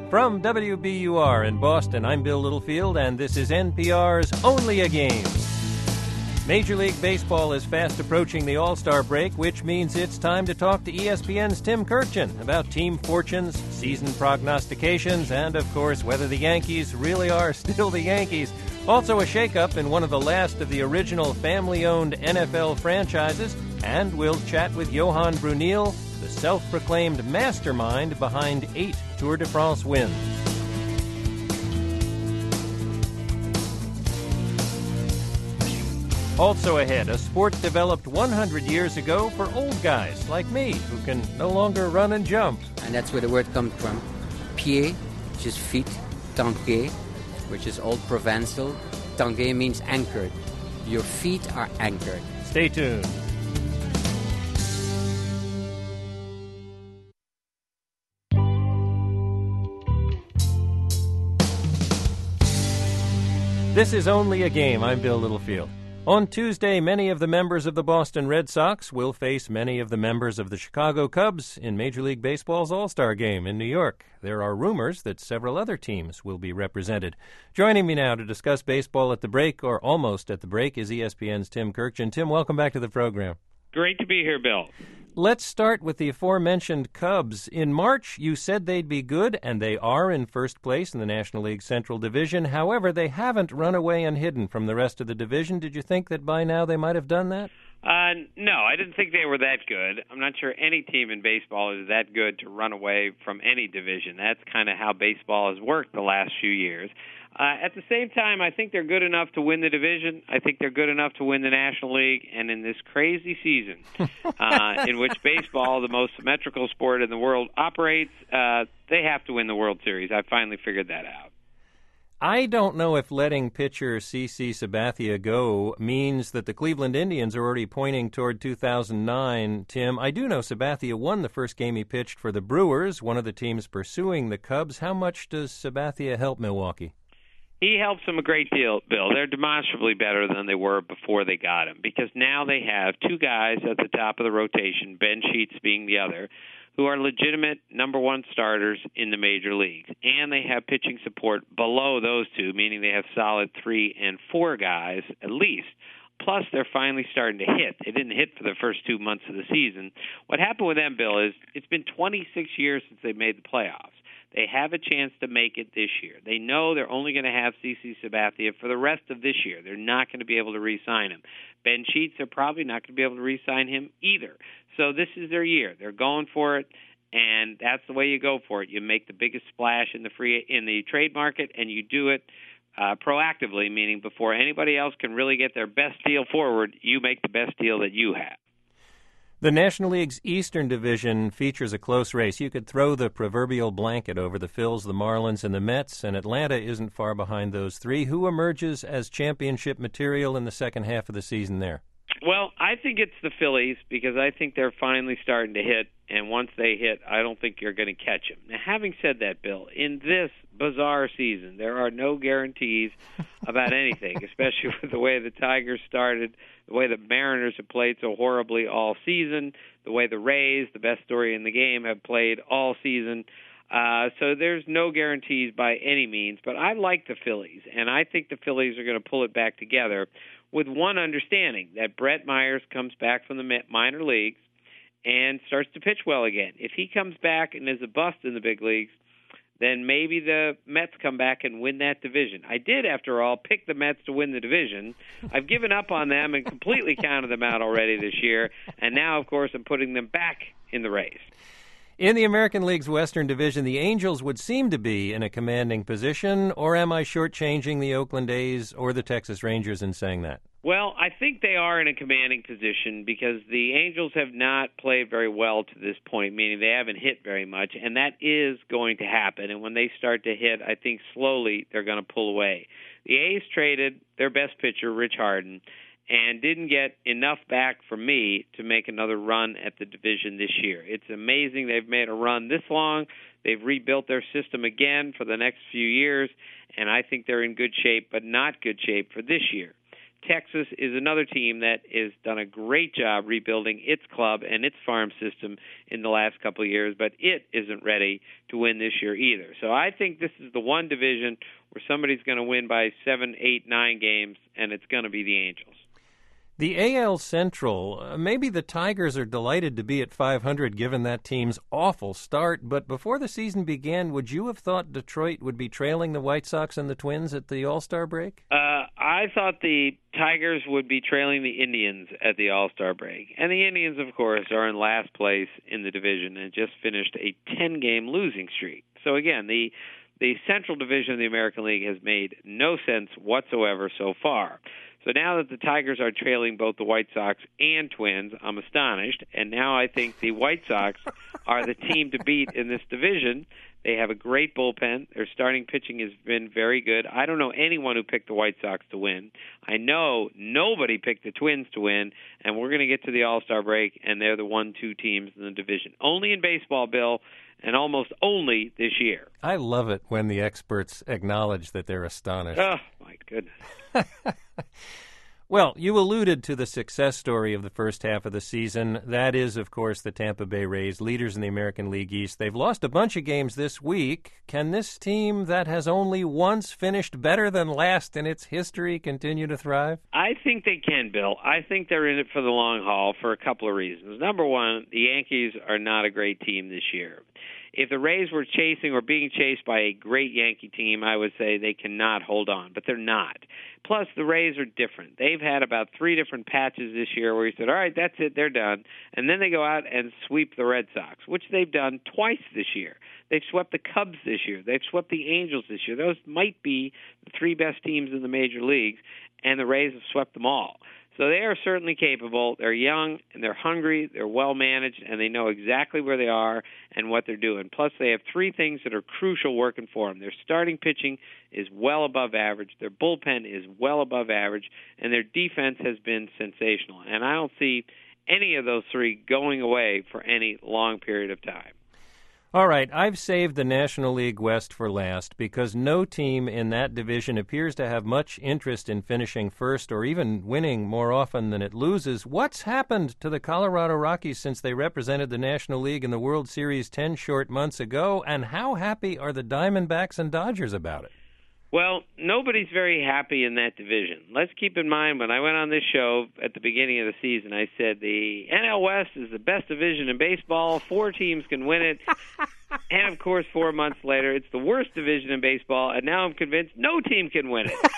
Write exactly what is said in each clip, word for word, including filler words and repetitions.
From W B U R in Boston, I'm Bill Littlefield, and this is N P R's Only a Game. Major League Baseball is fast approaching the All-Star break, which means it's time to talk to E S P N's Tim Kurkjian about team fortunes, season prognostications, and, of course, whether the Yankees really are still the Yankees. Also a shakeup in one of the last of the original family-owned N F L franchises, and we'll chat with Johan Bruyneel, the self-proclaimed mastermind behind eight Tour de France wins. Also ahead, a sport developed one hundred years ago for old guys like me who can no longer run and jump. And that's where the word comes from. Pied, which is feet, tanguer, which is old Provençal. Tanguer means anchored. Your feet are anchored. Stay tuned. This is Only a Game. I'm Bill Littlefield. On Tuesday, many of the members of the Boston Red Sox will face many of the members of the Chicago Cubs in Major League Baseball's All-Star Game in New York. There are rumors that several other teams will be represented. Joining me now to discuss baseball at the break, or almost at the break, is E S P N's Tim Kurkjian. Tim, welcome back to the program. Great to be here, Bill. Let's start with the aforementioned Cubs. In March, you said they'd be good, and they are in first place in the National League Central Division. However, they haven't run away unhidden from the rest of the division. Did you think that by now they might have done that? Uh, no, I didn't think they were that good. I'm not sure any team in baseball is that good to run away from any division. That's kind of how baseball has worked the last few years. Uh, at the same time, I think they're good enough to win the division. I think they're good enough to win the National League. And in this crazy season uh, in which baseball, the most symmetrical sport in the world, operates, uh, they have to win the World Series. I finally figured that out. I don't know if letting pitcher C C Sabathia go means that the Cleveland Indians are already pointing toward two thousand nine, Tim. I do know Sabathia won the first game he pitched for the Brewers, one of the teams pursuing the Cubs. How much does Sabathia help Milwaukee? He helps them a great deal, Bill. They're demonstrably better than they were before they got him, because now they have two guys at the top of the rotation, Ben Sheets being the other, who are legitimate number one starters in the major leagues. And they have pitching support below those two, meaning they have solid three and four guys at least. Plus, they're finally starting to hit. They didn't hit for the first two months of the season. What happened with them, Bill, is it's been twenty-six years since they made the playoffs. They have a chance to make it this year. They know they're only going to have C C Sabathia for the rest of this year. They're not going to be able to re-sign him. Ben Sheets, they're probably not going to be able to re-sign him either. So this is their year. They're going for it, and that's the way you go for it. You make the biggest splash in the free in the trade market, and you do it uh, proactively, meaning before anybody else can really get their best deal forward, you make the best deal that you have. The National League's Eastern Division features a close race. You could throw the proverbial blanket over the Phils, the Marlins, and the Mets, and Atlanta isn't far behind those three. Who emerges as championship material in the second half of the season there? Well, I think it's the Phillies, because I think they're finally starting to hit, and once they hit, I don't think you're going to catch them. Now, having said that, Bill, in this bizarre season, there are no guarantees about anything, especially with the way the Tigers started, the way the Mariners have played so horribly all season, the way the Rays, the best story in the game, have played all season. Uh, so there's no guarantees by any means, but I like the Phillies, and I think the Phillies are going to pull it back together with one understanding, that Brett Myers comes back from the minor leagues and starts to pitch well again. If he comes back and is a bust in the big leagues, then maybe the Mets come back and win that division. I did, after all, pick the Mets to win the division. I've given up on them and completely counted them out already this year, and now, of course, I'm putting them back in the race. In the American League's Western Division, the Angels would seem to be in a commanding position, or am I shortchanging the Oakland A's or the Texas Rangers in saying that? Well, I think they are in a commanding position because the Angels have not played very well to this point, meaning they haven't hit very much, and that is going to happen. And when they start to hit, I think slowly they're going to pull away. The A's traded their best pitcher, Rich Harden, and didn't get enough back from me to make another run at the division this year. It's amazing they've made a run this long. They've rebuilt their system again for the next few years, and I think they're in good shape, but not good shape for this year. Texas is another team that has done a great job rebuilding its club and its farm system in the last couple of years, but it isn't ready to win this year either. So I think this is the one division where somebody's going to win by seven, eight, nine games, and it's going to be the Angels. The A L Central, uh, maybe the Tigers are delighted to be at five hundred given that team's awful start, but before the season began, would you have thought Detroit would be trailing the White Sox and the Twins at the All-Star break? Uh, I thought the Tigers would be trailing the Indians at the All-Star break. And the Indians, of course, are in last place in the division and just finished a ten-game losing streak. So, again, the the Central Division of the American League has made no sense whatsoever so far. So now that the Tigers are trailing both the White Sox and Twins, I'm astonished. And now I think the White Sox are the team to beat in this division. They have a great bullpen. Their starting pitching has been very good. I don't know anyone who picked the White Sox to win. I know nobody picked the Twins to win, and we're going to get to the All-Star break, and they're the one two teams in the division. Only in baseball, Bill, and almost only this year. I love it when the experts acknowledge that they're astonished. Oh, my goodness. Well, you alluded to the success story of the first half of the season. That is, of course, the Tampa Bay Rays, leaders in the American League East. They've lost a bunch of games this week. Can this team that has only once finished better than last in its history continue to thrive? I think they can, Bill. I think they're in it for the long haul for a couple of reasons. Number one, the Yankees are not a great team this year. If the Rays were chasing or being chased by a great Yankee team, I would say they cannot hold on, but they're not. Plus, the Rays are different. They've had about three different patches this year where you said, all right, that's it, they're done. And then they go out and sweep the Red Sox, which they've done twice this year. They've swept the Cubs this year. They've swept the Angels this year. Those might be the three best teams in the major leagues, and the Rays have swept them all. So they are certainly capable. They're young, and they're hungry, they're well-managed, and they know exactly where they are and what they're doing. Plus, they have three things that are crucial working for them. Their starting pitching is well above average, their bullpen is well above average, and their defense has been sensational. And I don't see any of those three going away for any long period of time. All right, I've saved the National League West for last because no team in that division appears to have much interest in finishing first or even winning more often than it loses. What's happened to the Colorado Rockies since they represented the National League in the World Series ten short months ago, and how happy are the Diamondbacks and Dodgers about it? Well, nobody's very happy in that division. Let's keep in mind, when I went on this show at the beginning of the season, I said the N L West is the best division in baseball. Four teams can win it. And, of course, four months later, it's the worst division in baseball, and now I'm convinced no team can win it.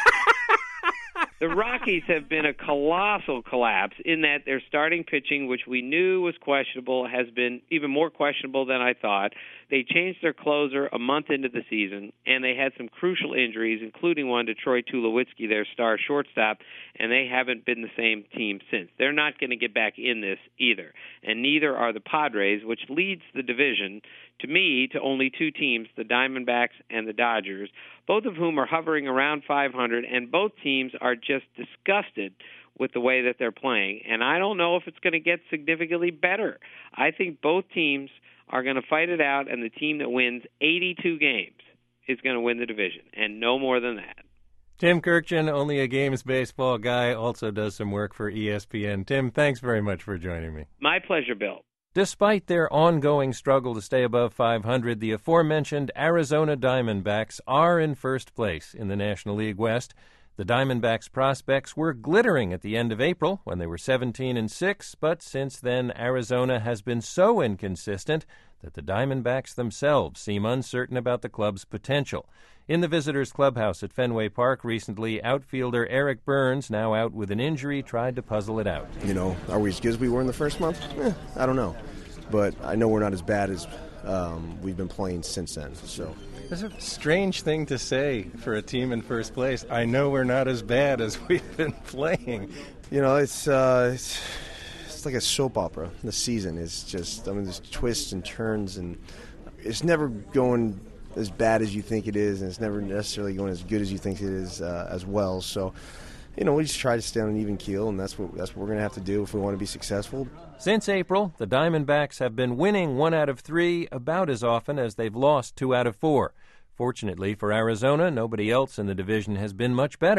The Rockies have been a colossal collapse in that their starting pitching, which we knew was questionable, has been even more questionable than I thought. They changed their closer a month into the season, and they had some crucial injuries, including one to Troy Tulowitzki, their star shortstop, and they haven't been the same team since. They're not going to get back in this either, and neither are the Padres, which leads the division, to me, to only two teams, the Diamondbacks and the Dodgers, both of whom are hovering around five hundred, and both teams are just disgusted with the way that they're playing. And I don't know if it's going to get significantly better. I think both teams are going to fight it out, and the team that wins eighty-two games is going to win the division, and no more than that. Tim Kurkjian, only a games baseball guy, also does some work for E S P N. Tim, thanks very much for joining me. My pleasure, Bill. Despite their ongoing struggle to stay above five hundred, the aforementioned Arizona Diamondbacks are in first place in the National League West. The Diamondbacks' prospects were glittering at the end of April when they were seventeen and six, but since then Arizona has been so inconsistent that the Diamondbacks themselves seem uncertain about the club's potential. In the visitors' clubhouse at Fenway Park recently, outfielder Eric Burns, now out with an injury, tried to puzzle it out. You know, are we as good as we were in the first month? Eh, I don't know. But I know we're not as bad as um, we've been playing since then. So It's a strange thing to say for a team in first place. I know we're not as bad as we've been playing. You know, it's uh, it's, it's like a soap opera. The season is just, I mean, there's twists and turns, and it's never going as bad as you think it is, and it's never necessarily going as good as you think it is uh, as well. So, you know, we just try to stay on an even keel, and that's what that's what we're going to have to do if we want to be successful. Since April, the Diamondbacks have been winning one out of three about as often as they've lost two out of four. Fortunately for Arizona, nobody else in the division has been much better.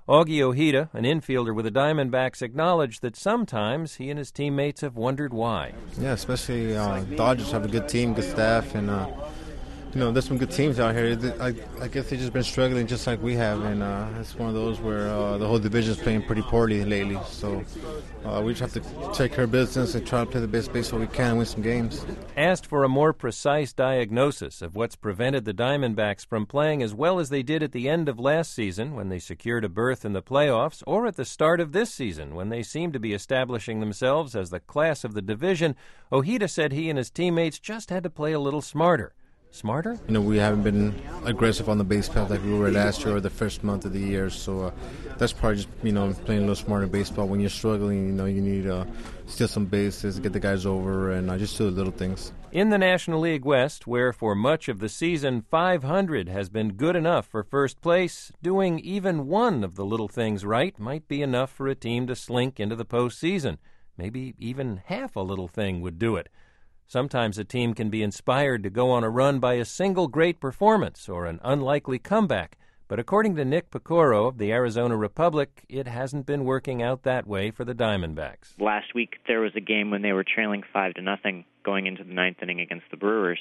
Augie Ojeda, an infielder with the Diamondbacks, acknowledged that sometimes he and his teammates have wondered why. Yeah, especially uh, Dodgers have a good team, good staff, and uh, you know, there's some good teams out here. I, I guess they've just been struggling just like we have, and uh, it's one of those where uh, the whole division's playing pretty poorly lately. So uh, we just have to take care of business and try to play the best baseball we can and win some games. Asked for a more precise diagnosis of what's prevented the Diamondbacks from playing as well as they did at the end of last season when they secured a berth in the playoffs, or at the start of this season when they seemed to be establishing themselves as the class of the division, Ojeda said he and his teammates just had to play a little smarter. Smarter? You know, we haven't been aggressive on the base path like we were last year or the first month of the year, so uh, that's probably just, you know, playing a little smarter baseball. When you're struggling, you know, you need to uh, steal some bases, get the guys over, and uh, just do the little things. In the National League West, where for much of the season five hundred has been good enough for first place, doing even one of the little things right might be enough for a team to slink into the postseason. Maybe even half a little thing would do it. Sometimes a team can be inspired to go on a run by a single great performance or an unlikely comeback, but according to Nick Piecoro of the Arizona Republic, it hasn't been working out that way for the Diamondbacks. Last week there was a game when they were trailing five to nothing going into the ninth inning against the Brewers,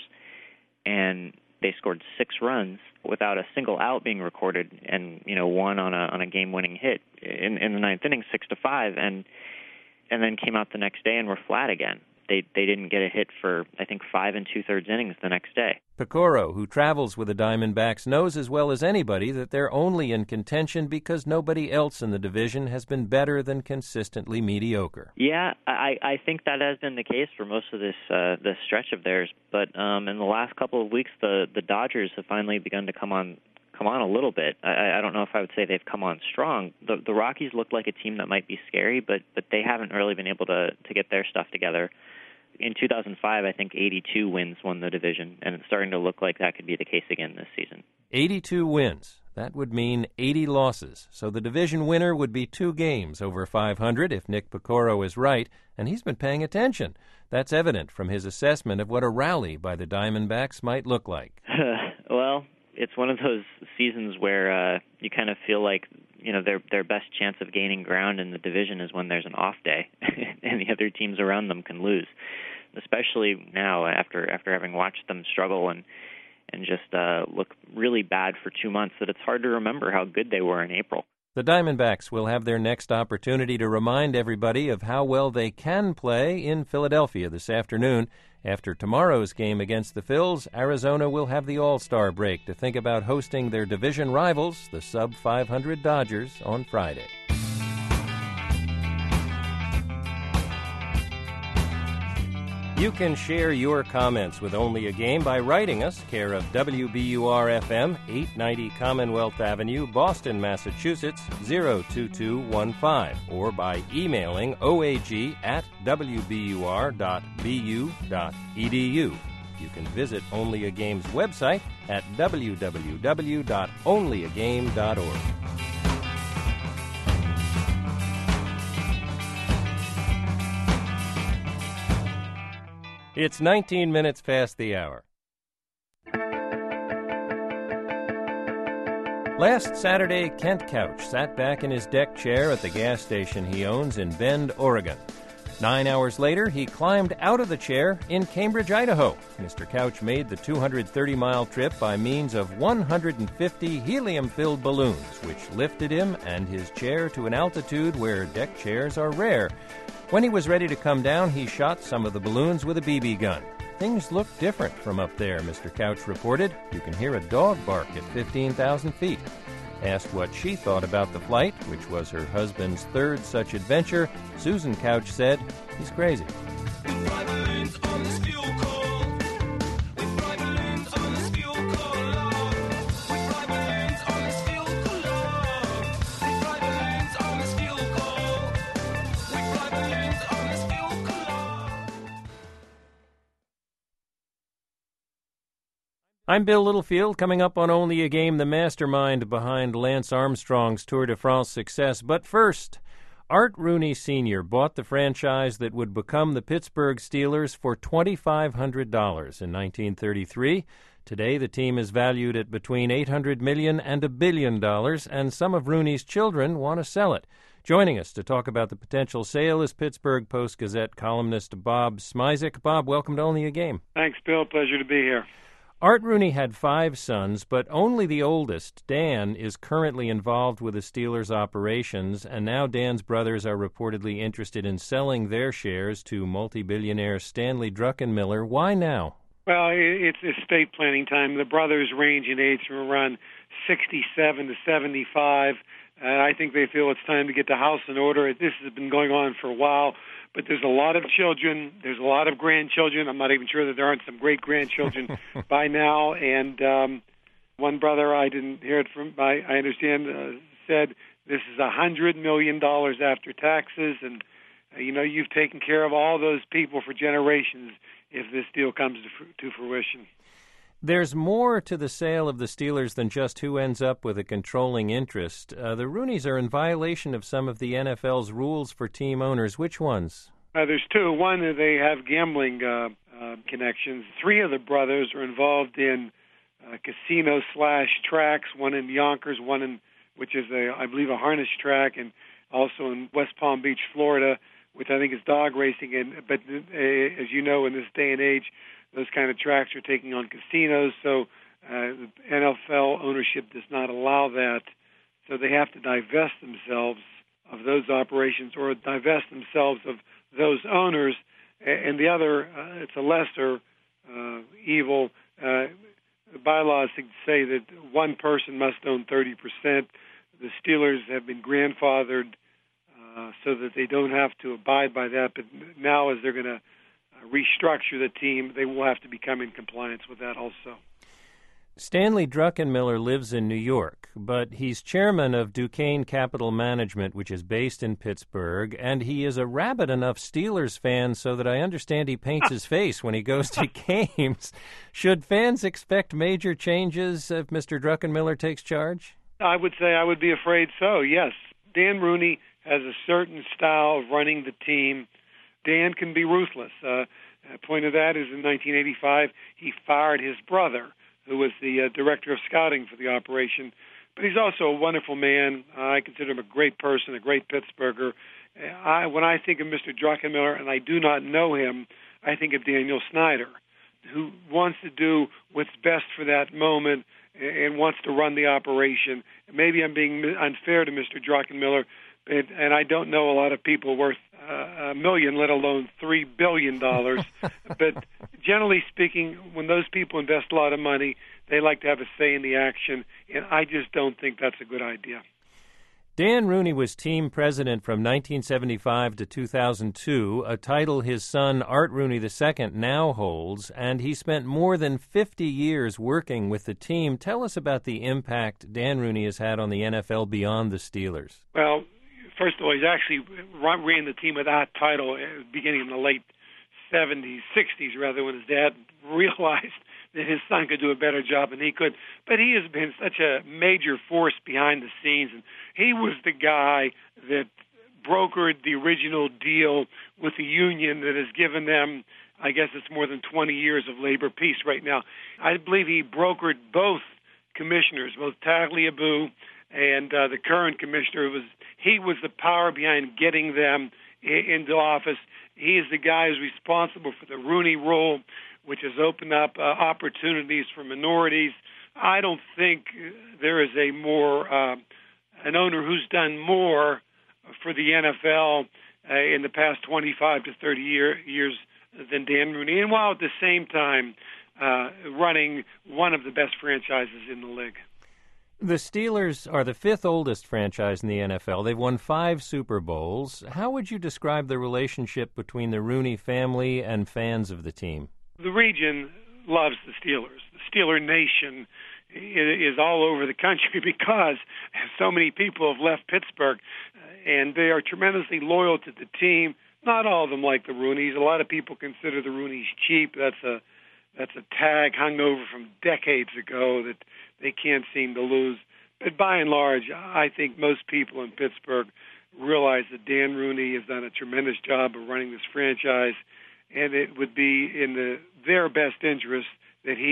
and they scored six runs without a single out being recorded, and you know one on a on a game-winning hit in in the ninth inning, six to five, and and then came out the next day and were flat again. They they didn't get a hit for, I think, five and two-thirds innings the next day. Piecoro, who travels with the Diamondbacks, knows as well as anybody that they're only in contention because nobody else in the division has been better than consistently mediocre. Yeah, I, I think that has been the case for most of this uh, this stretch of theirs. But um, in the last couple of weeks, the, the Dodgers have finally begun to come on come on a little bit. I, I don't know if I would say they've come on strong. The, the Rockies look like a team that might be scary, but but they haven't really been able to, to get their stuff together. In two thousand five, I think eighty-two wins won the division, and it's starting to look like that could be the case again this season. eighty-two wins. That would mean eighty losses. So the division winner would be two games over five hundred if Nick Piecoro is right, and he's been paying attention. That's evident from his assessment of what a rally by the Diamondbacks might look like. Well, it's one of those seasons where uh, you kind of feel like, you know, their their best chance of gaining ground in the division is when there's an off day and the other teams around them can lose, especially now after after having watched them struggle and and just uh, look really bad for two months that it's hard to remember how good they were in April. The Diamondbacks will have their next opportunity to remind everybody of how well they can play in Philadelphia this afternoon. After tomorrow's game against the Phils, Arizona will have the All-Star break to think about hosting their division rivals, the sub five hundred Dodgers, on Friday. You can share your comments with Only a Game by writing us, care of W B U R F M, eight ninety Commonwealth Avenue, Boston, Massachusetts, zero two two one five, or by emailing oag at w b u r dot b u dot e d u. You can visit Only a Game's website at w w w dot only a game dot org. It's nineteen minutes past the hour. Last Saturday, Kent Couch sat back in his deck chair at the gas station he owns in Bend, Oregon. Nine hours later, he climbed out of the chair in Cambridge, Idaho. Mister Couch made the two hundred thirty mile trip by means of one hundred fifty helium-filled balloons, which lifted him and his chair to an altitude where deck chairs are rare. When he was ready to come down, he shot some of the balloons with a B B gun. Things look different from up there, Mister Couch reported. You can hear a dog bark at fifteen thousand feet. Asked what she thought about the flight, which was her husband's third such adventure, Susan Couch said, "He's crazy." I'm Bill Littlefield, coming up on Only a Game, the mastermind behind Lance Armstrong's Tour de France success. But first, Art Rooney Senior bought the franchise that would become the Pittsburgh Steelers for two thousand five hundred dollars in nineteen thirty-three. Today, the team is valued at between eight hundred million dollars and a billion dollars, and some of Rooney's children want to sell it. Joining us to talk about the potential sale is Pittsburgh Post-Gazette columnist Bob Smizik. Bob, welcome to Only a Game. Thanks, Bill. Pleasure to be here. Art Rooney had five sons, but only the oldest, Dan, is currently involved with the Steelers' operations, and now Dan's brothers are reportedly interested in selling their shares to multi-billionaire Stanley Druckenmiller. Why now? Well, it's estate planning time. The brothers range in age from around sixty-seven to seventy-five. Uh, I think they feel it's time to get the house in order. This has been going on for a while, but there's a lot of children. There's a lot of grandchildren. I'm not even sure that there aren't some great-grandchildren by now. And um, one brother, I didn't hear it from, I, I understand, uh, said this is one hundred million dollars after taxes. And, uh, you know, you've taken care of all those people for generations if this deal comes to, to fruition. There's more to the sale of the Steelers than just who ends up with a controlling interest. Uh, the Rooneys are in violation of some of the N F L's rules for team owners. Which ones? Uh, there's two. One, they have gambling uh, uh, connections. Three of the brothers are involved in uh, casino slash tracks, one in Yonkers, one in, which is, a, I believe, a harness track, and also in West Palm Beach, Florida, which I think is dog racing. And But uh, as you know, in this day and age, those kind of tracks are taking on casinos, so uh, the N F L ownership does not allow that. So they have to divest themselves of those operations or divest themselves of those owners. And the other, uh, it's a lesser uh, evil. Uh, the bylaws say that one person must own thirty percent. The Steelers have been grandfathered uh, so that they don't have to abide by that. But now as they're going to restructure the team, they will have to become in compliance with that also. Stanley Druckenmiller lives in New York, but he's chairman of Duquesne Capital Management, which is based in Pittsburgh, and he is a rabid enough Steelers fan so that I understand he paints his face when he goes to games. Should fans expect major changes if Mister Druckenmiller takes charge? I would say I would be afraid so, yes. Dan Rooney has a certain style of running the team. Dan can be ruthless. Uh, a point of that is in nineteen eighty-five, he fired his brother, who was the uh, director of scouting for the operation. But he's also a wonderful man. Uh, I consider him a great person, a great Pittsburgher. Uh, I, when I think of Mister Druckenmiller, and I do not know him, I think of Daniel Snyder, who wants to do what's best for that moment and, and wants to run the operation. Maybe I'm being unfair to Mister Druckenmiller, but, and I don't know a lot of people worth Uh, a million, let alone three billion dollars. But generally speaking, when those people invest a lot of money, they like to have a say in the action, and I just don't think that's a good idea. Dan Rooney was team president from nineteen seventy-five to two thousand two, a title his son Art Rooney the Second now holds, and he spent more than fifty years working with the team. Tell us about the impact Dan Rooney has had on the N F L beyond the Steelers. Well, first of all, he's actually ran the team without title beginning in the late seventies, sixties, rather, when his dad realized that his son could do a better job than he could. But he has been such a major force behind the scenes, and he was the guy that brokered the original deal with the union that has given them, I guess it's more than twenty years of labor peace right now. I believe he brokered both commissioners, both Tagliabue and uh, the current commissioner. Was he was the power behind getting them I- into office. He is the guy who's responsible for the Rooney Rule, which has opened up uh, opportunities for minorities. I don't think there is a more uh, an owner who's done more for the N F L uh, in the past twenty-five to thirty year, years than Dan Rooney, and while at the same time uh, running one of the best franchises in the league. The Steelers are the fifth oldest franchise in the N F L. They've won five Super Bowls. How would you describe the relationship between the Rooney family and fans of the team? The region loves the Steelers. The Steeler Nation is all over the country because so many people have left Pittsburgh, and they are tremendously loyal to the team. Not all of them like the Rooneys. A lot of people consider the Rooneys cheap. That's a that's a tag hung over from decades ago that they can't seem to lose. But by and large, I think most people in Pittsburgh realize that Dan Rooney has done a tremendous job of running this franchise, and it would be in the, their best interest that he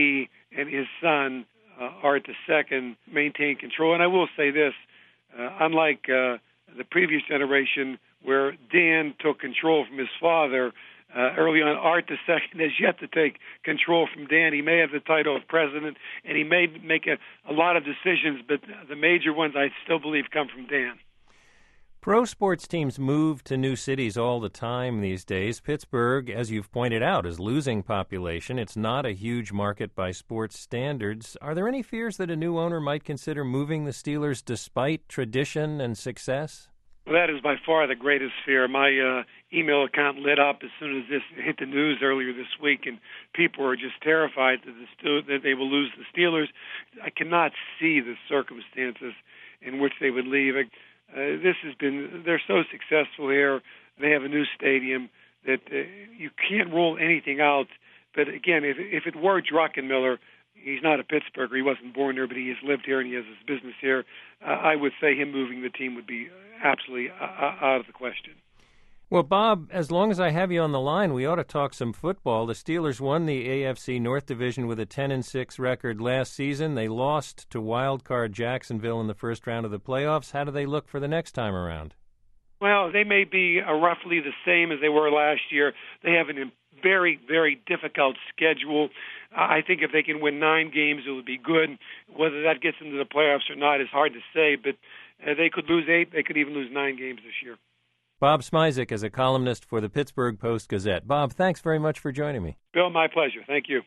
and his son, uh, Art the Second, maintain control. And I will say this, uh, unlike uh, the previous generation where Dan took control from his father, uh, early on, Art the Second has yet to take control from Dan. He may have the title of president, and he may make a, a lot of decisions, but the major ones I still believe come from Dan. Pro sports teams move to new cities all the time these days. Pittsburgh, as you've pointed out, is losing population. It's not a huge market by sports standards. Are there any fears that a new owner might consider moving the Steelers despite tradition and success? Well, that is by far the greatest fear. My uh, email account lit up as soon as this hit the news earlier this week, and people are just terrified that, the Stu- that they will lose the Steelers. I cannot see the circumstances in which they would leave. Uh, this has been, they're so successful here. They have a new stadium that uh, you can't rule anything out. But again, if, if it were Druckenmiller, he's not a Pittsburgher. He wasn't born there, but he has lived here and he has his business here. Uh, I would say him moving the team would be absolutely uh, out of the question. Well, Bob, as long as I have you on the line, we ought to talk some football. The Steelers won the A F C North Division with a ten and six record last season. They lost to wild card Jacksonville in the first round of the playoffs. How do they look for the next time around? Well, they may be uh, roughly the same as they were last year. They have a very, very difficult schedule. Uh, I think if they can win nine games, it would be good. Whether that gets into the playoffs or not is hard to say, but uh, they could lose eight. They could even lose nine games this year. Bob Smisek is a columnist for the Pittsburgh Post-Gazette. Bob, thanks very much for joining me. Bill, my pleasure. Thank you.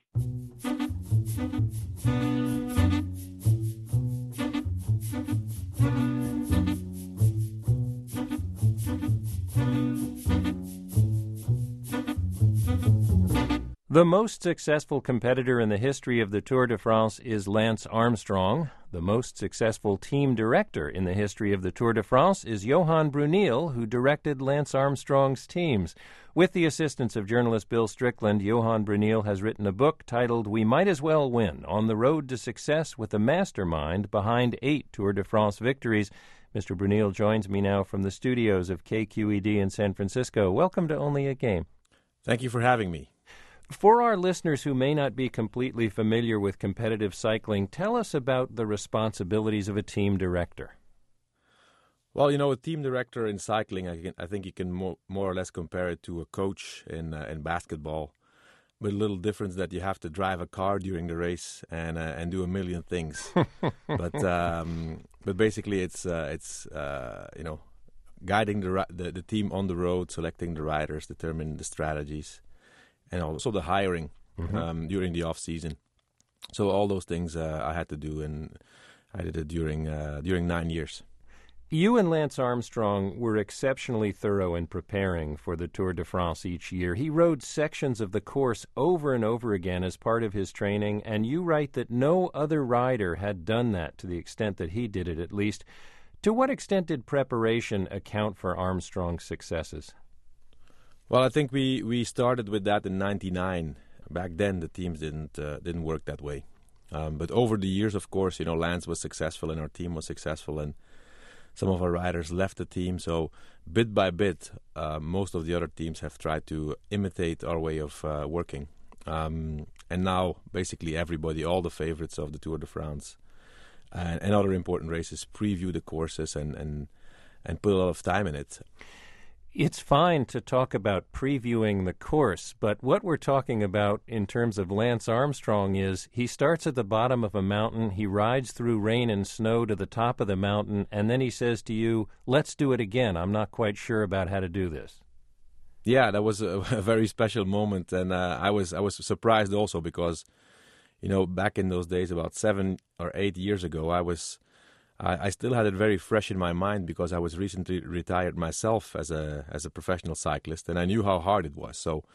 The most successful competitor in the history of the Tour de France is Lance Armstrong. The most successful team director in the history of the Tour de France is Johan Bruyneel, who directed Lance Armstrong's teams. With the assistance of journalist Bill Strickland, Johan Bruyneel has written a book titled We Might As Well Win, On the Road to Success with the Mastermind Behind Eight Tour de France Victories. Mister Bruyneel joins me now from the studios of K Q E D in San Francisco. Welcome to Only a Game. Thank you for having me. For our listeners who may not be completely familiar with competitive cycling, tell us about the responsibilities of a team director. Well, you know, a team director in cycling, I, can, I think you can more, more or less compare it to a coach in uh, in basketball, with a little difference that you have to drive a car during the race and uh, and do a million things. but um, but basically, it's uh, it's uh, you know, guiding the, the the team on the road, selecting the riders, determining the strategies, and also the hiring mm-hmm. um, during the off season. So all those things uh, I had to do, and I did it during uh, during nine years. You and Lance Armstrong were exceptionally thorough in preparing for the Tour de France each year. He rode sections of the course over and over again as part of his training, and you write that no other rider had done that to the extent that he did it, at least. To what extent did preparation account for Armstrong's successes? Well, I think we, we started with that in ninety-nine. Back then, the teams didn't uh, didn't work that way. Um, but over the years, of course, you know, Lance was successful and our team was successful, and some of our riders left the team. So bit by bit, uh, most of the other teams have tried to imitate our way of uh, working. Um, and now, basically, everybody, all the favorites of the Tour de France and, and other important races, preview the courses and, and and put a lot of time in it. It's fine to talk about previewing the course, but what we're talking about in terms of Lance Armstrong is he starts at the bottom of a mountain, he rides through rain and snow to the top of the mountain, and then he says to you, let's do it again. I'm not quite sure about how to do this. Yeah, that was a, a very special moment, and uh, I was I was surprised also because, you know, back in those days, about seven or eight years ago, I was... I, I still had it very fresh in my mind because I was recently retired myself as a as a professional cyclist, and I knew how hard it was. So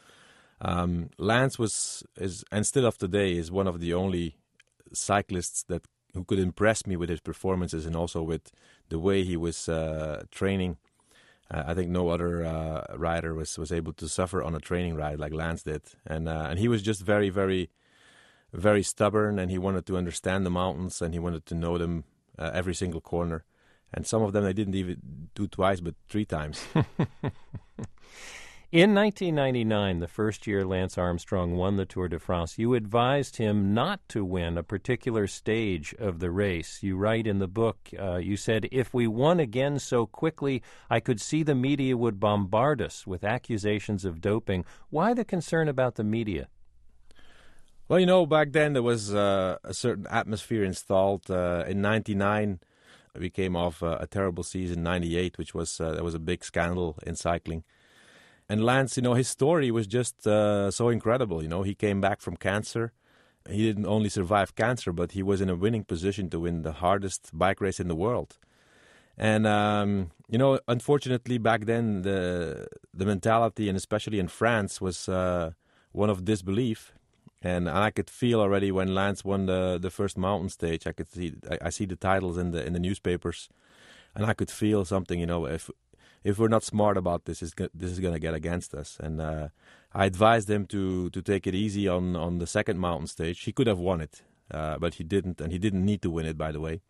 um, Lance was is and still of today is one of the only cyclists that who could impress me with his performances and also with the way he was uh, training. Uh, I think no other uh, rider was, was able to suffer on a training ride like Lance did, and uh, and he was just very very very stubborn, and he wanted to understand the mountains and he wanted to know them. Uh, every single corner, and some of them I didn't even do twice, but three times. In nineteen ninety-nine, the first year Lance Armstrong won the Tour de France, you advised him not to win a particular stage of the race. You write in the book, uh, you said, if we won again so quickly, I could see the media would bombard us with accusations of doping. Why the concern about the media? Well, you know, back then there was uh, a certain atmosphere installed. Uh, in ninety-nine, we came off uh, a terrible season, ninety-eight, which was uh, there was a big scandal in cycling. And Lance, you know, his story was just uh, so incredible. You know, he came back from cancer. He didn't only survive cancer, but he was in a winning position to win the hardest bike race in the world. And, um, you know, unfortunately, back then, the the mentality, and especially in France, was uh, one of disbelief. And I could feel already when Lance won the, the first mountain stage, I could see I, I see the titles in the in the newspapers, and I could feel something, you know, if... If we're not smart about this, this is going to get against us. And uh, I advised him to, to take it easy on, on the second mountain stage. He could have won it, uh, but he didn't, and he didn't need to win it, by the way.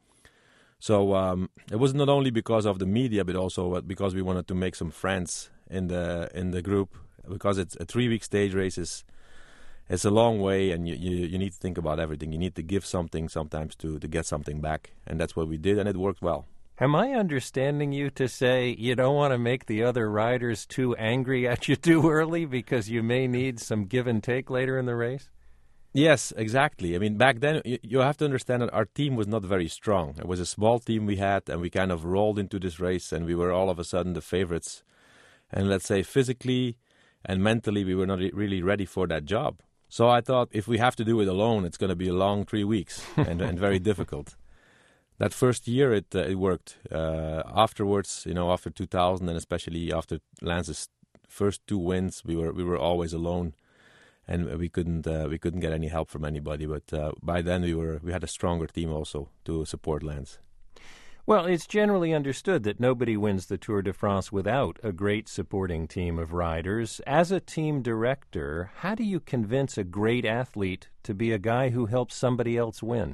So um, it was not only because of the media, but also because we wanted to make some friends in the in the group. Because it's a three-week stage race, is it's a long way, and you, you you need to think about everything. You need to give something sometimes to to get something back, and that's what we did, and it worked well. Am I understanding you to say you don't want to make the other riders too angry at you too early because you may need some give and take later in the race? Yes, exactly. I mean, back then, you, you have to understand that our team was not very strong. It was a small team we had, and we kind of rolled into this race, and we were all of a sudden the favorites. And let's say physically and mentally, we were not really ready for that job. So I thought if we have to do it alone, it's going to be a long three weeks and, and very difficult. That first year, it uh, it worked. Uh, afterwards, you know, after two thousand, and especially after Lance's first two wins, we were we were always alone, and we couldn't uh, we couldn't get any help from anybody. But uh, by then, we were we had a stronger team also to support Lance. Well, it's generally understood that nobody wins the Tour de France without a great supporting team of riders. As a team director, how do you convince a great athlete to be a guy who helps somebody else win?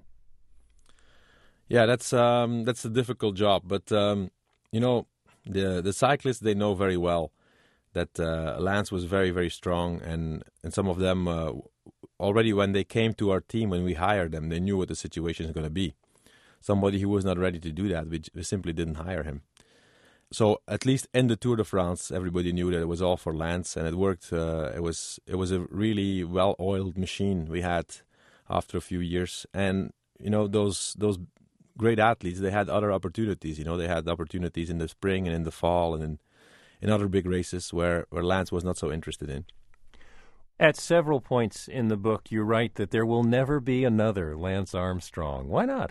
Yeah, that's um, that's a difficult job, but um, you know, the the cyclists, they know very well that uh, Lance was very very strong, and and some of them uh, already when they came to our team, when we hired them, they knew what the situation is going to be. Somebody who was not ready to do that, we, we simply didn't hire him. So at least in the Tour de France, everybody knew that it was all for Lance, and it worked. Uh, it was it was a really well-oiled machine we had after a few years, and you know those those. great athletes, they had other opportunities. You know, they had opportunities in the spring and in the fall and in, in other big races where, where Lance was not so interested in. At several points in the book, you write that there will never be another Lance Armstrong. Why not?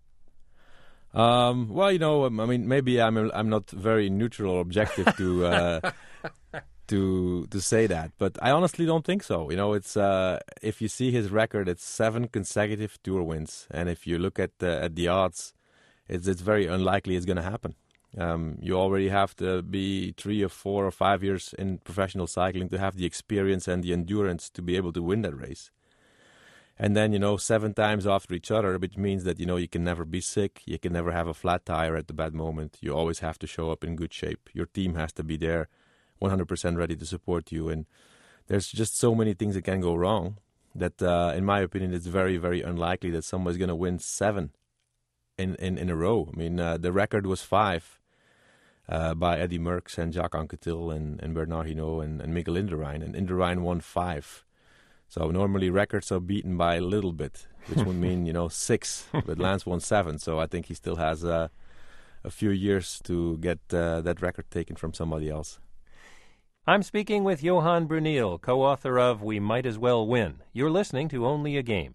Um, well, you know, I mean, maybe I'm I'm not very neutral or objective to uh, to to say that, but I honestly don't think so. You know, it's uh, if you see his record, it's seven consecutive Tour wins, and if you look at the, at the odds, it's it's very unlikely it's going to happen. Um, you already have to be three or four or five years in professional cycling to have the experience and the endurance to be able to win that race. And then, you know, seven times after each other, which means that, you know, you can never be sick. You can never have a flat tire at the bad moment. You always have to show up in good shape. Your team has to be there one hundred percent ready to support you. And there's just so many things that can go wrong that, uh, in my opinion, it's very, very unlikely that somebody's going to win seven in, in, in a row. I mean, uh, the record was five uh, by Eddy Merckx and Jacques Anquetil and, and Bernard Hinault and, and Mikkel Indurain. And Indurain won five. So normally records are beaten by a little bit, which would mean, you know, six. But Lance won seven, so I think he still has uh, a few years to get uh, that record taken from somebody else. I'm speaking with Johan Bruyneel, co-author of We Might As Well Win. You're listening to Only a Game.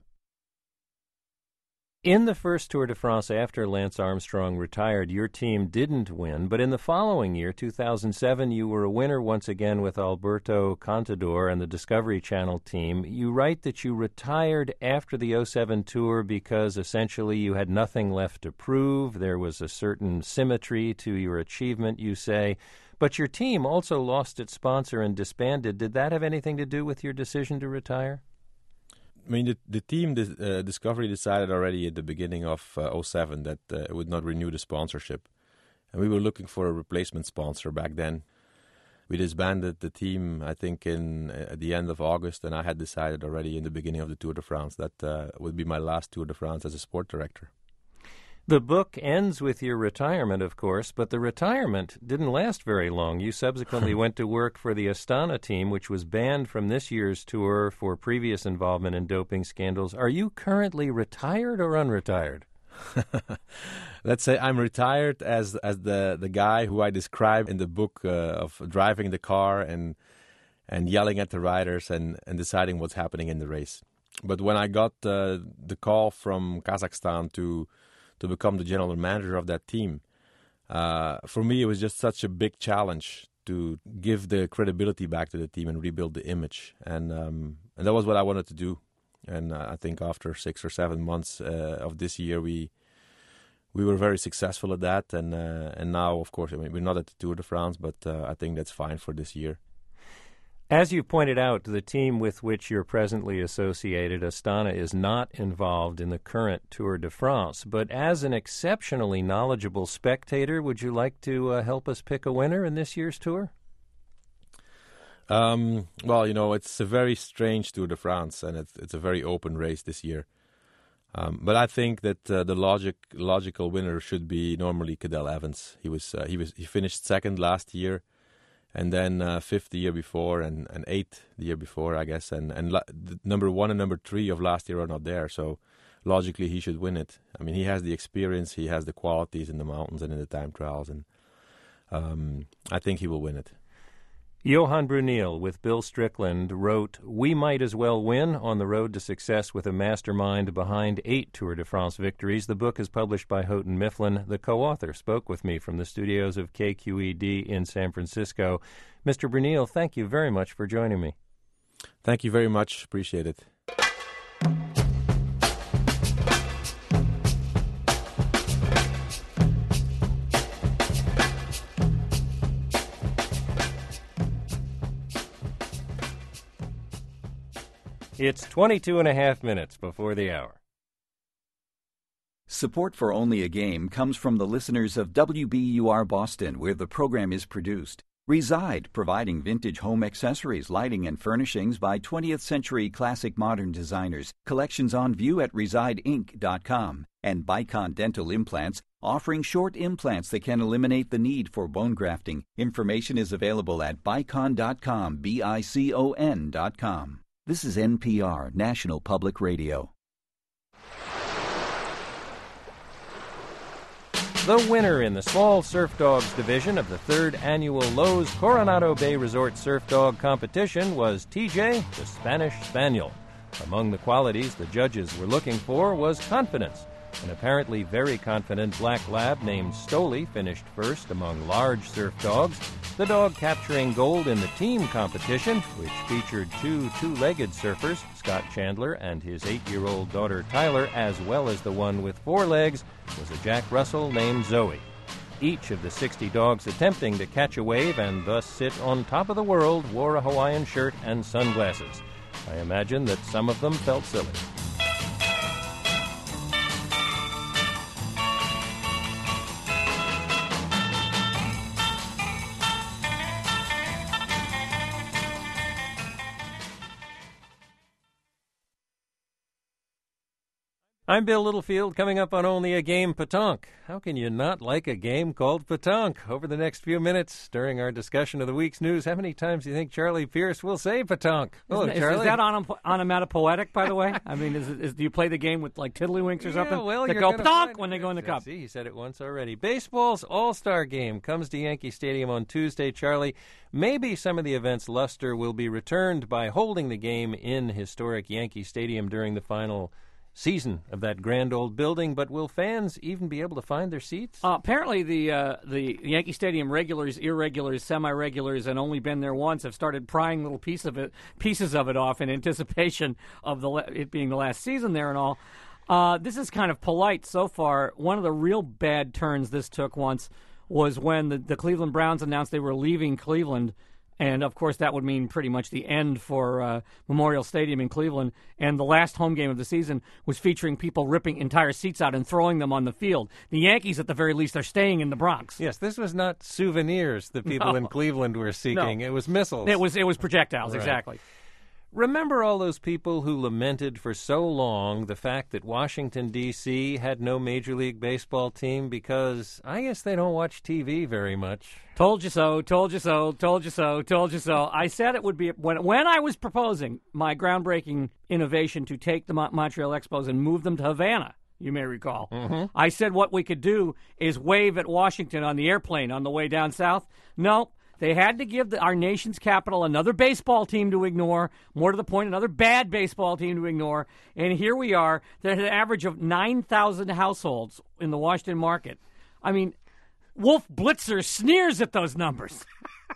In the first Tour de France after Lance Armstrong retired, your team didn't win, but in the following year, two thousand seven, you were a winner once again with Alberto Contador and the Discovery Channel team. You write that you retired after the oh seven Tour because essentially you had nothing left to prove. There was a certain symmetry to your achievement, you say. But your team also lost its sponsor and disbanded. Did that have anything to do with your decision to retire? I mean, the, the team, uh, Discovery, decided already at the beginning of uh, oh seven that uh, it would not renew the sponsorship. And we were looking for a replacement sponsor back then. we disbanded the team, I think, in at the end of August, and I had decided already in the beginning of the Tour de France that uh, would be my last Tour de France as a sport director. The book ends with your retirement, of course, but the retirement didn't last very long. You subsequently went to work for the Astana team, which was banned from this year's tour for previous involvement in doping scandals. Are you currently retired or unretired? Let's say I'm retired as as the, the guy who I described in the book uh, of driving the car and and yelling at the riders and, and deciding what's happening in the race. But when I got uh, the call from Kazakhstan to to become the general manager of that team, uh, for me it was just such a big challenge to give the credibility back to the team and rebuild the image. And um, and that was what I wanted to do. And uh, I think after six or seven months uh, of this year, we we were very successful at that. And uh, and now, of course, I mean, we're not at the Tour de France, but uh, I think that's fine for this year. As you pointed out, the team with which you're presently associated, Astana, is not involved in the current Tour de France. But as an exceptionally knowledgeable spectator, would you like to uh, help us pick a winner in this year's Tour? Um, well, you know, it's a very strange Tour de France, and it's it's a very open race this year. Um, but I think that uh, the logic logical winner should be normally Cadel Evans. He was uh, he was he finished second last year, and then uh, fifth the year before, and, and eighth the year before, I guess. And and la- number one and number three of last year are not there, so logically he should win it. I mean, he has the experience, he has the qualities in the mountains and in the time trials, and um, I think he will win it. Johan Bruyneel with Bill Strickland wrote, "We might as well win on the road to success with a mastermind behind eight Tour de France victories." The book is published by Houghton Mifflin. The co-author spoke with me from the studios of K Q E D in San Francisco. Mister Bruyneel, thank you very much for joining me. Thank you very much. Appreciate it. It's twenty-two and a half minutes before the hour. Support for Only a Game comes from the listeners of W B U R Boston, where the program is produced. Reside, providing vintage home accessories, lighting, and furnishings by twentieth century classic modern designers. Collections on view at reside inc dot com. And Bicon Dental Implants, offering short implants that can eliminate the need for bone grafting. Information is available at bicon dot com, B I C O N dot com. This is N P R, National Public Radio. The winner in the small surf dogs division of the third annual Lowe's Coronado Bay Resort Surf Dog Competition was T J, the Spanish Spaniel. Among the qualities the judges were looking for was confidence. An apparently very confident black lab named Stoli finished first among large surf dogs, the dog capturing gold in the team competition, which featured two two-legged surfers, Scott Chandler and his eight-year-old daughter Tyler, as well as the one with four legs, was a Jack Russell named Zoe. Each of the sixty dogs attempting to catch a wave and thus sit on top of the world wore a Hawaiian shirt and sunglasses. I imagine that some of them felt silly. I'm Bill Littlefield, coming up on Only a Game, Pétanque. How can you not like a game called Pétanque? Over the next few minutes, during our discussion of the week's news, how many times do you think Charlie Pierce will say Pétanque? Hello, is, Charlie. Is that on, onomatopoetic, by the way? I mean, is, is do you play the game with, like, tiddlywinks or something? Yeah, well, that you're go Pétanque when they go in the cup. See, he said it once already. Baseball's All-Star Game comes to Yankee Stadium on Tuesday, Charlie. Maybe some of the event's luster will be returned by holding the game in historic Yankee Stadium during the final season of that grand old building, but will fans even be able to find their seats? Uh, apparently, the uh, the Yankee Stadium regulars, irregulars, semi-regulars, and only been there once have started prying little piece of it, pieces of it off in anticipation of the it being the last season there and all. Uh, this is kind of polite so far. One of the real bad turns this took once was when the, the Cleveland Browns announced they were leaving Cleveland And, of course, that would mean pretty much the end for uh, Memorial Stadium in Cleveland. And the last home game of the season was featuring people ripping entire seats out and throwing them on the field. The Yankees, at the very least, are staying in the Bronx. Yes, this was not souvenirs the people No. in Cleveland were seeking. No. It was missiles. It was, it was projectiles, Right. exactly. Remember all those people who lamented for so long the fact that Washington, D C had no Major League Baseball team because I guess they don't watch T V very much. Told you so, told you so, told you so, told you so. I said it would be, when when I was proposing my groundbreaking innovation to take the Mon- Montreal Expos and move them to Havana, you may recall, Mm-hmm. I said what we could do is wave at Washington on the airplane on the way down south. No. They had to give the, our nation's capital another baseball team to ignore, more to the point, another bad baseball team to ignore. And here we are. There's an average of nine thousand households in the Washington market. I mean, Wolf Blitzer sneers at those numbers.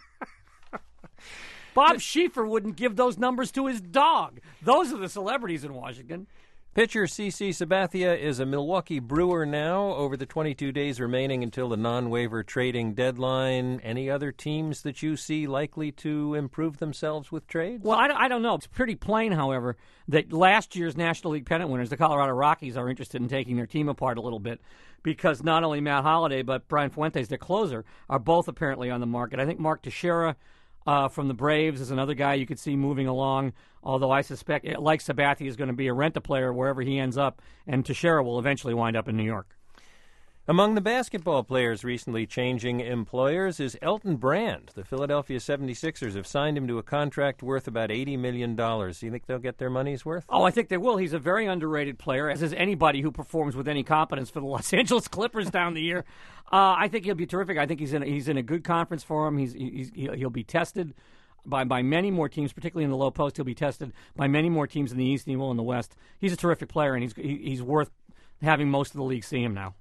Bob Schieffer wouldn't give those numbers to his dog. Those are the celebrities in Washington. Pitcher C C Sabathia is a Milwaukee Brewer now over the twenty-two days remaining until the non-waiver trading deadline. Any other teams that you see likely to improve themselves with trades? Well, I, don't- I don't know. It's pretty plain, however, that last year's National League pennant winners, the Colorado Rockies, are interested in taking their team apart a little bit because not only Matt Holliday but Brian Fuentes, their closer, are both apparently on the market. I think Mark Teixeira uh, from the Braves is another guy you could see moving along, although I suspect, like Sabathia, is going to be a rent-a-player wherever he ends up, and Teixeira will eventually wind up in New York. Among the basketball players recently changing employers is Elton Brand. The Philadelphia seventy-sixers have signed him to a contract worth about eighty million dollars. Do you think they'll get their money's worth? Oh, I think they will. He's a very underrated player, as is anybody who performs with any competence for the Los Angeles Clippers down the year. Uh, I think he'll be terrific. I think he's in a, he's in a good conference for him. He's, he's he'll be tested by by many more teams, particularly in the low post. He'll be tested by many more teams in the East than he will in the West. He's a terrific player, and he's he, he's worth having most of the league see him now.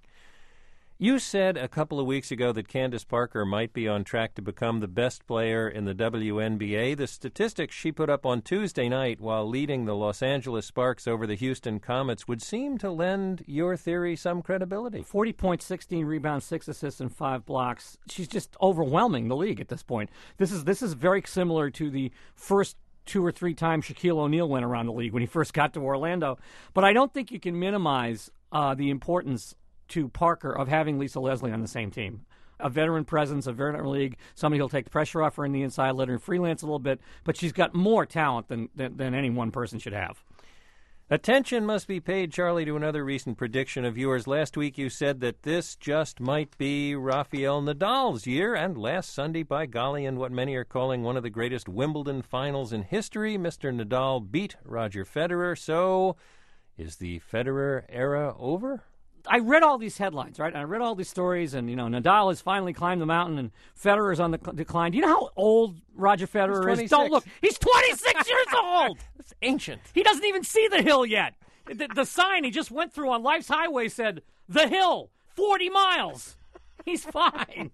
You said a couple of weeks ago that Candace Parker might be on track to become the best player in the W N B A. The statistics she put up on Tuesday night while leading the Los Angeles Sparks over the Houston Comets would seem to lend your theory some credibility. forty points, sixteen rebounds, six assists, and five blocks. She's just overwhelming the league at this point. This is this is very similar to the first two or three times Shaquille O'Neal went around the league when he first got to Orlando. But I don't think you can minimize uh, the importance to Parker of having Lisa Leslie on the same team. A veteran presence, a veteran league, somebody who'll take the pressure off her in the inside, let her freelance a little bit, but she's got more talent than, than, than any one person should have. Attention must be paid, Charlie, to another recent prediction of yours. Last week you said that this just might be Rafael Nadal's year, and last Sunday, by golly, in what many are calling one of the greatest Wimbledon finals in history, Mister Nadal beat Roger Federer. So, is the Federer era over? I read all these headlines, right? I read all these stories, and, you know, Nadal has finally climbed the mountain, and Federer's on the cl- decline. Do you know how old Roger Federer is? Don't look. He's twenty-six years old! That's ancient. He doesn't even see the hill yet. The, the sign he just went through on Life's Highway said, "The hill, forty miles." He's fine.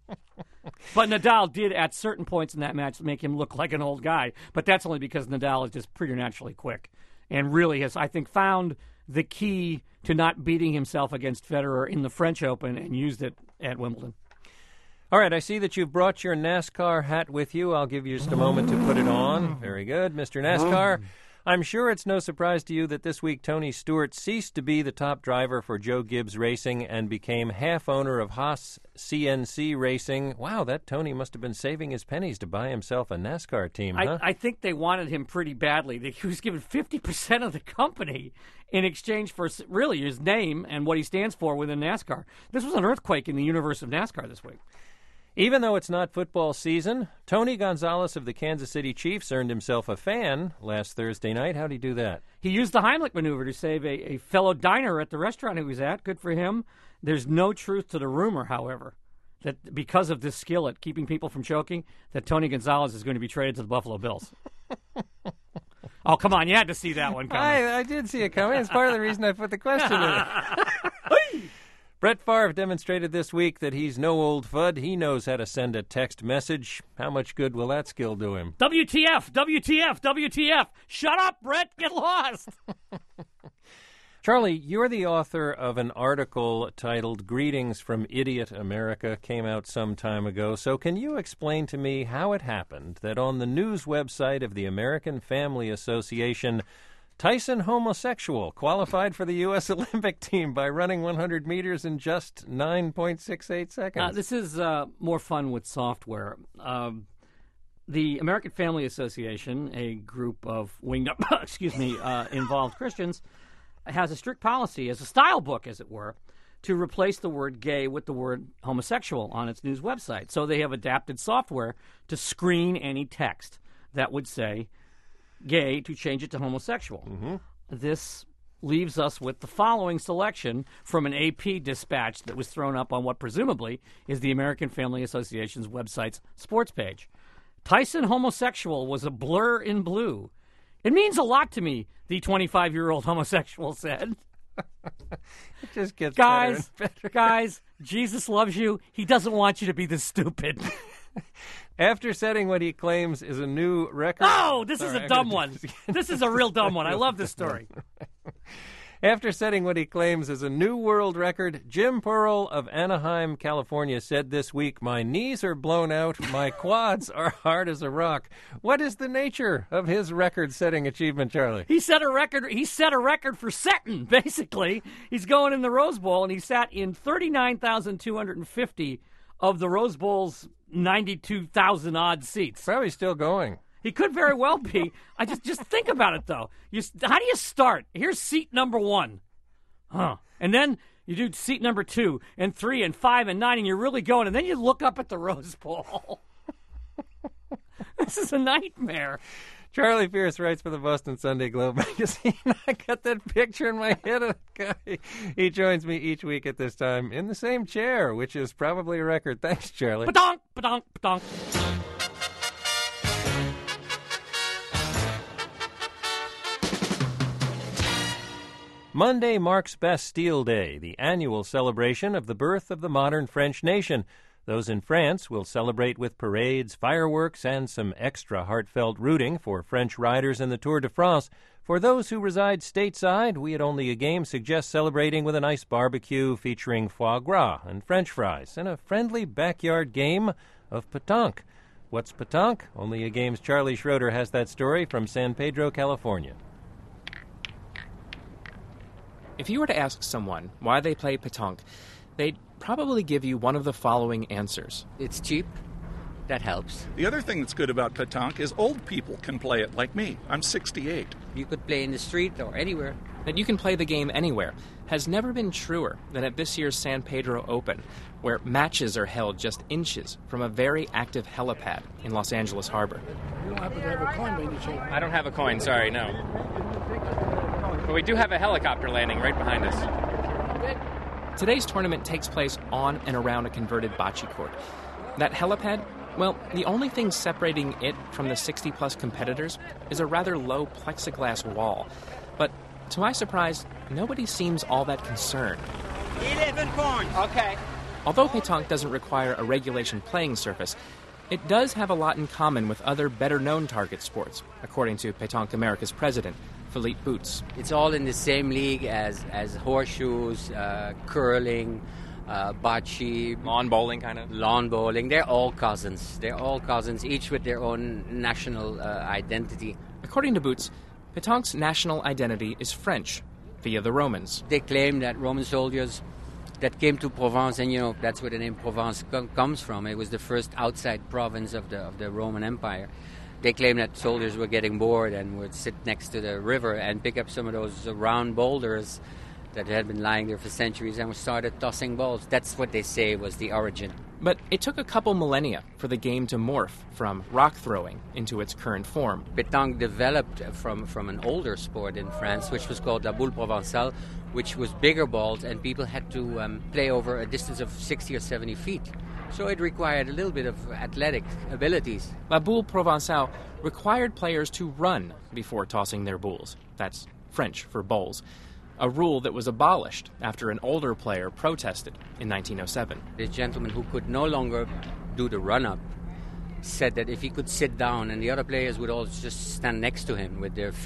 But Nadal did, at certain points in that match, make him look like an old guy. But that's only because Nadal is just preternaturally quick and really has, I think, found the key to not beating himself against Federer in the French Open and used it at Wimbledon. All right, I see that you've brought your NASCAR hat with you. I'll give you just a moment to put it on. Very good, Mister NASCAR. I'm sure it's no surprise to you that this week Tony Stewart ceased to be the top driver for Joe Gibbs Racing and became half owner of Haas C N C Racing. Wow, that Tony must have been saving his pennies to buy himself a NASCAR team, huh? I, I think they wanted him pretty badly. He was given fifty percent of the company in exchange for really his name and what he stands for within NASCAR. This was an earthquake in the universe of NASCAR this week. Even though it's not football season, Tony Gonzalez of the Kansas City Chiefs earned himself a fan last Thursday night. How'd he do that? He used the Heimlich maneuver to save a, a fellow diner at the restaurant he was at. Good for him. There's no truth to the rumor, however, that because of this skill at keeping people from choking, that Tony Gonzalez is going to be traded to the Buffalo Bills. Oh, come on. You had to see that one coming. I, I did see it coming. It's part of the reason I put the question in. Brett Favre demonstrated this week that he's no old fud. He knows how to send a text message. How much good will that skill do him? W T F, W T F, W T F. Shut up, Brett. Get lost. Charlie, you're the author of an article titled Greetings from Idiot America, came out some time ago. So can you explain to me how it happened that on the news website of the American Family Association, Tyson Homosexual qualified for the U S Olympic team by running one hundred meters in just nine point six eight seconds? Uh, this is uh, more fun with software. Um, the American Family Association, a group of winged up, excuse me, uh, involved Christians, has a strict policy, as a style book, as it were, to replace the word gay with the word homosexual on its news website. So they have adapted software to screen any text that would say gay to change it to homosexual. Mm-hmm. This leaves us with the following selection from an A P dispatch that was thrown up on what presumably is the American Family Association's website's sports page. Tyson Homosexual was a blur in blue. It means a lot to me, the twenty-five-year-old homosexual said. It just gets guys, better and better. Guys, Jesus loves you. He doesn't want you to be this stupid. After setting what he claims is a new record... Oh, this Sorry, is a I dumb gotta one. do this This is a real dumb one. I love this story. After setting what he claims is a new world record, Jim Pearl of Anaheim, California, said this week, "My knees are blown out, my quads are hard as a rock." What is the nature of his record-setting achievement, Charlie? He set a record. He set a record for setting. Basically, he's going in the Rose Bowl, and he sat in thirty-nine thousand two hundred fifty of the Rose Bowl's ninety-two thousand odd seats. Probably still going. He could very well be. I just just think about it though. You, how do you start? Here's seat number one, huh? And then you do seat number two and three and five and nine, and you're really going. And then you look up at the Rose Bowl. This is a nightmare. Charlie Pierce writes for the Boston Sunday Globe magazine. I got that picture in my head of the guy. He joins me each week at this time in the same chair, which is probably a record. Thanks, Charlie. Ba-donk, ba-donk, ba-donk. Monday marks Bastille Day, the annual celebration of the birth of the modern French nation. Those in France will celebrate with parades, fireworks, and some extra heartfelt rooting for French riders in the Tour de France. For those who reside stateside, we at Only a Game suggest celebrating with a nice barbecue featuring foie gras and French fries and a friendly backyard game of pétanque. What's pétanque? Only a Game's Charlie Schroeder has that story from San Pedro, California. If you were to ask someone why they play pétanque, they'd probably give you one of the following answers. It's cheap. That helps. The other thing that's good about pétanque is old people can play it, like me. I'm sixty-eight. You could play in the street or anywhere. That you can play the game anywhere has never been truer than at this year's San Pedro Open, where matches are held just inches from a very active helipad in Los Angeles Harbor. You don't happen to have a coin, by any chance? I don't have a coin, sorry, no. But we do have a helicopter landing right behind us. Today's tournament takes place on and around a converted bocce court. That helipad, well, the only thing separating it from the sixty-plus competitors is a rather low plexiglass wall. But to my surprise, nobody seems all that concerned. eleven points. Okay. Although pétanque doesn't require a regulation playing surface, it does have a lot in common with other better-known target sports, according to Pétanque America's president, Philippe Boots. It's all in the same league as, as horseshoes, uh, curling, uh, bocce. Lawn bowling, kind of? Lawn bowling. They're all cousins. They're all cousins, each with their own national uh, identity. According to Boots, pétanque's national identity is French, via the Romans. They claim that Roman soldiers that came to Provence, and you know, that's where the name Provence com- comes from. It was the first outside province of the of the Roman Empire. They claim that soldiers were getting bored and would sit next to the river and pick up some of those round boulders that had been lying there for centuries and started tossing balls. That's what they say was the origin. But it took a couple millennia for the game to morph from rock throwing into its current form. Pétanque developed from, from an older sport in France, which was called la boule provençale, which was bigger balls, and people had to um, play over a distance of sixty or seventy feet. So it required a little bit of athletic abilities. La boule provençale required players to run before tossing their boules. That's French for bowls. A rule that was abolished after an older player protested in nineteen oh seven. The gentleman who could no longer do the run-up said that if he could sit down and the other players would all just stand next to him with their feet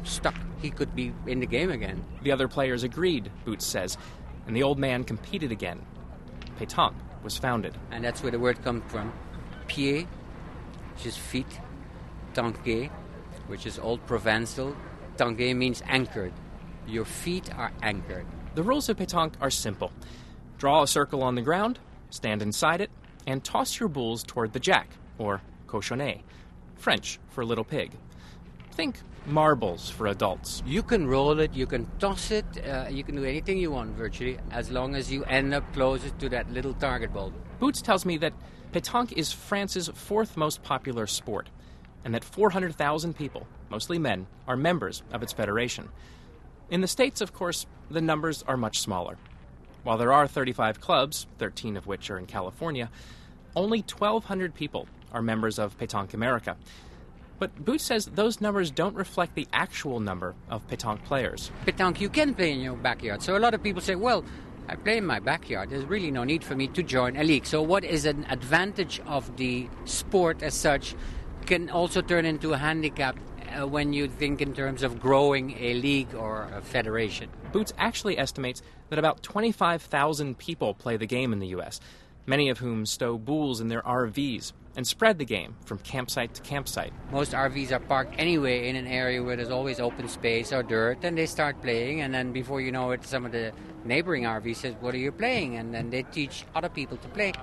stuck. He could be in the game again. The other players agreed, Boots says, and the old man competed again. Pétanque was founded. And that's where the word comes from. Pied, which is feet. Tanguer, which is Old Provençal. Tanguer means anchored. Your feet are anchored. The rules of pétanque are simple. Draw a circle on the ground, stand inside it, and toss your boules toward the jack, or cochonnet, French for little pig. Think marbles for adults. You can roll it, you can toss it, uh, you can do anything you want virtually, as long as you end up closest to that little target ball. Boots tells me that pétanque is France's fourth most popular sport, and that four hundred thousand people, mostly men, are members of its federation. In the States, of course, the numbers are much smaller. While there are thirty-five clubs, thirteen of which are in California, only twelve hundred people are members of Pétanque America. But Boots says those numbers don't reflect the actual number of pétanque players. Pétanque you can play in your backyard. So a lot of people say, well, I play in my backyard. There's really no need for me to join a league. So what is an advantage of the sport as such can also turn into a handicap uh, when you think in terms of growing a league or a federation. Boots actually estimates that about twenty-five thousand people play the game in the U S, many of whom stow boules in their R Vs and spread the game from campsite to campsite. Most R Vs are parked anyway in an area where there's always open space or dirt, and they start playing, and then before you know it, some of the neighboring R Vs says, what are you playing? And then they teach other people to play.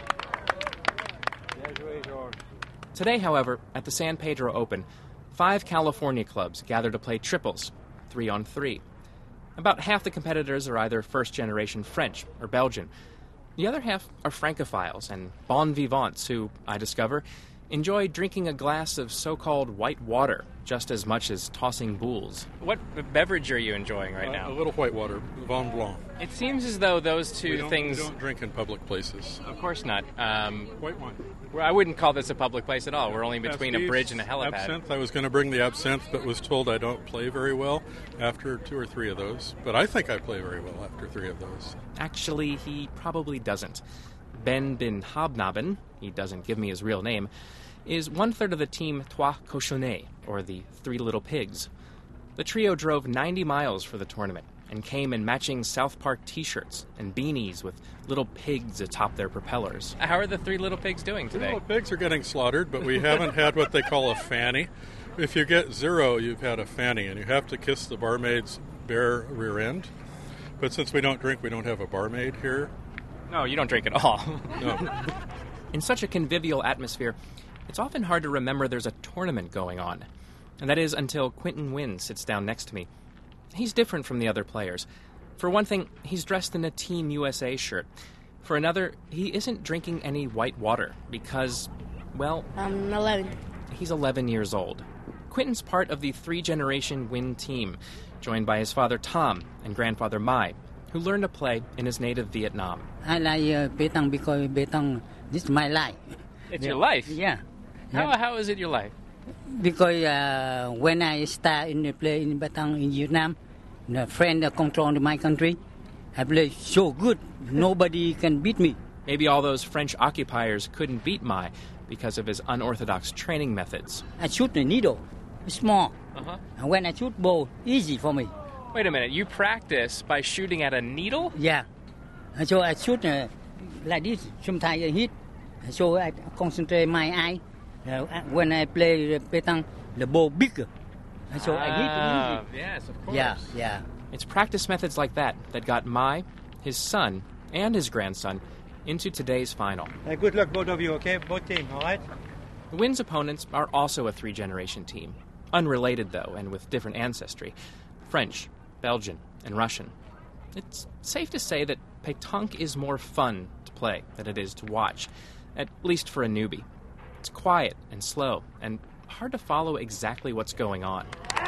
Today, however, at the San Pedro Open, five California clubs gather to play triples, three on three. About half the competitors are either first-generation French or Belgian. The other half are Francophiles and bon vivants who, I discover, enjoy drinking a glass of so-called white water just as much as tossing boules. What beverage are you enjoying right uh, now? A little white water, Vin Blanc. It seems as though those two we don't, things... We don't drink in public places. Of course not. Um, white wine. Well, I wouldn't call this a public place at all. We're only between Pastis, a bridge and a helipad. Absinthe. I was going to bring the absinthe, but was told I don't play very well after two or three of those. But I think I play very well after three of those. Actually, he probably doesn't. Ben Bin Hobnobbin, he doesn't give me his real name, is one-third of the team Trois Cochonnets, or the Three Little Pigs. The trio drove ninety miles for the tournament and came in matching South Park t-shirts and beanies with little pigs atop their propellers. How are the Three Little Pigs doing today? The little pigs are getting slaughtered, but we haven't had what they call a fanny. If you get zero, you've had a fanny, and you have to kiss the barmaid's bare rear end. But since we don't drink, we don't have a barmaid here. No, you don't drink at all. No. In such a convivial atmosphere, it's often hard to remember there's a tournament going on. And that is until Quentin Wynn sits down next to me. He's different from the other players. For one thing, he's dressed in a Team U S A shirt. For another, he isn't drinking any white water because, well... I'm eleven. He's eleven years old. Quentin's part of the three-generation Wynn team, joined by his father Tom and grandfather Mai, who learned to play in his native Vietnam. I like uh, pétanque because pétanque, this is my life. It's yeah. your life? Yeah. How, yeah. how is it your life? Because uh, when I start in the play in pétanque in Vietnam, the friend that control my country, I play so good, nobody can beat me. Maybe all those French occupiers couldn't beat Mai because of his unorthodox training methods. I shoot the needle, small. Uh-huh. And when I shoot bow, easy for me. Wait a minute, you practice by shooting at a needle? Yeah. And so I shoot uh, like this, sometimes I hit. So I concentrate my eye. Uh, when I play the pétanque, the ball bigger. And so ah, I hit easy. Yes, of course. Yeah, yeah. It's practice methods like that that got Mai, his son, and his grandson into today's final. Hey, good luck, both of you, okay? Both teams, all right? The Wynn's opponents are also a three-generation team. Unrelated, though, and with different ancestry. French, Belgian, and Russian. It's safe to say that pétanque is more fun to play than it is to watch, at least for a newbie. It's quiet and slow, and hard to follow exactly what's going on.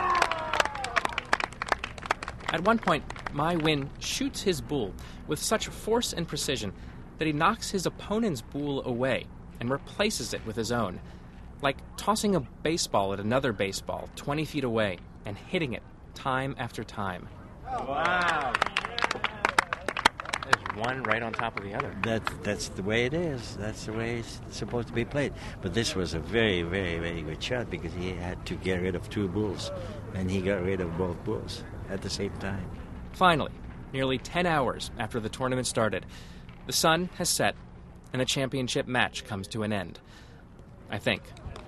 At one point, Mai Wynn shoots his boule with such force and precision that he knocks his opponent's boule away and replaces it with his own, like tossing a baseball at another baseball twenty feet away and hitting it time after time. Wow. That's one right on top of the other. That, that's the way it is. That's the way it's supposed to be played. But this was a very, very, very good shot because he had to get rid of two bulls, and he got rid of both bulls at the same time. Finally, nearly ten hours after the tournament started, the sun has set and the championship match comes to an end. I think.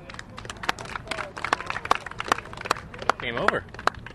Game over.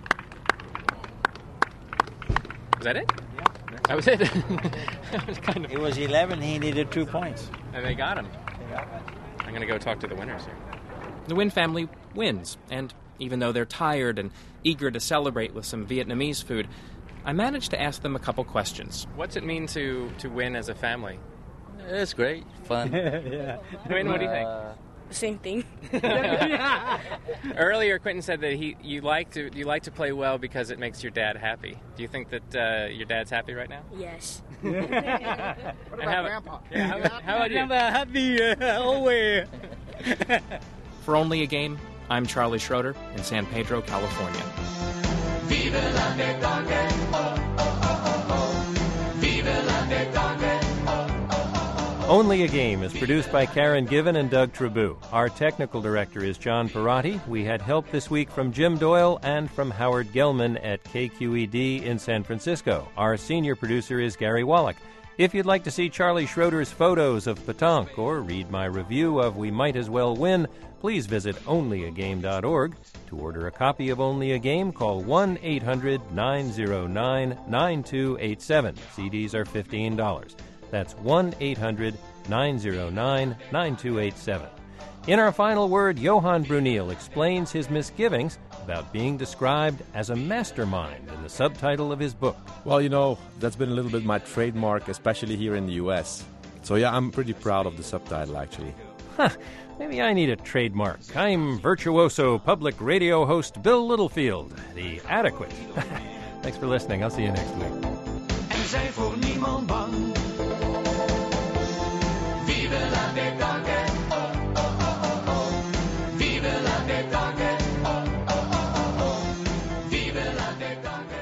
Was that it? Yeah. That was it. That was kind of... It was eleven. He needed two points. And they got him. I'm going to go talk to the winners here. The Nguyen family wins, and even though they're tired and eager to celebrate with some Vietnamese food, I managed to ask them a couple questions. What's it mean to, to win as a family? It's great. Fun. Yeah. Nguyen, what do you think? Uh, Same thing. Earlier, Quentin said that he you like to you like to play well because it makes your dad happy. Do you think that uh, your dad's happy right now? Yes. What about how, Grandpa? Yeah, how, about, how about you? Grandpa happy uh, always. For Only a Game, I'm Charlie Schroeder in San Pedro, California. Vive la pétanque, oh, oh, oh, oh. Vive la pétanque. Only a Game is produced by Karen Given and Doug Trabue. Our technical director is John Perotti. We had help this week from Jim Doyle and from Howard Gelman at K Q E D in San Francisco. Our senior producer is Gary Wallach. If you'd like to see Charlie Schroeder's photos of pétanque or read my review of We Might As Well Win, please visit only a game dot org. To order a copy of Only a Game, call one eight hundred nine oh nine nine two eight seven. C Ds are fifteen dollars. That's one eight hundred nine oh nine nine two eight seven. In our final word, Johan Brunel explains his misgivings about being described as a mastermind in the subtitle of his book. Well, you know, that's been a little bit my trademark, especially here in the U S. So yeah, I'm pretty proud of the subtitle, actually. Huh, maybe I need a trademark. I'm virtuoso public radio host Bill Littlefield, the adequate. Thanks for listening. I'll see you next week. En zij voor niemand bang. Vive la pétanque, oh, oh, oh, oh, oh. Vive la pétanque, oh, oh, oh, oh, oh. Vive la pétanque.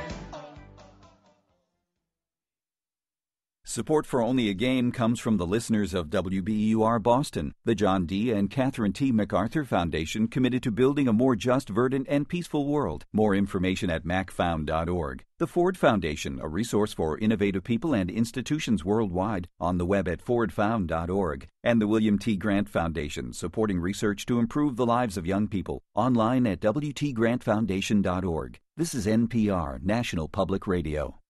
Support for Only a Game comes from the listeners of W B E U R Boston, the John D. and Catherine T. MacArthur Foundation, committed to building a more just, verdant, and peaceful world. More information at mac found dot org. The Ford Foundation, a resource for innovative people and institutions worldwide, on the web at ford found dot org. And the William T. Grant Foundation, supporting research to improve the lives of young people, online at w t grant foundation dot org. This is N P R, National Public Radio.